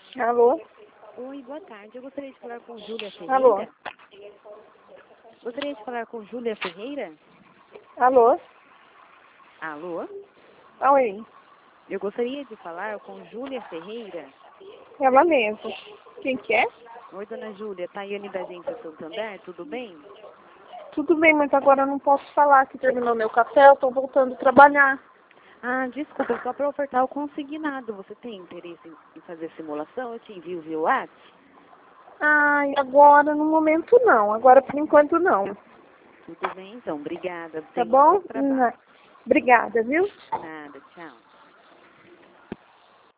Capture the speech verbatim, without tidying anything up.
Alô? Oi, boa tarde. Eu gostaria de falar com Júlia Ferreira. Alô? Gostaria de falar com Júlia Ferreira? Alô? Alô? Oi, Eu gostaria de falar com Júlia Ferreira. ela mesma. Quem que é? Oi, dona Júlia. Tayane da agência Santander, tudo bem? Tudo bem, mas agora eu não posso falar que terminou meu café, eu tô voltando a trabalhar. Ah, desculpa, só para ofertar o consignado. Você tem interesse em fazer simulação? Eu te envio via WhatsApp? Ai, agora no momento não, agora por enquanto não. Tudo bem, então. Obrigada. Tá Tenha um bom? bom trabalho. Na- Obrigada, viu? Nada, tchau.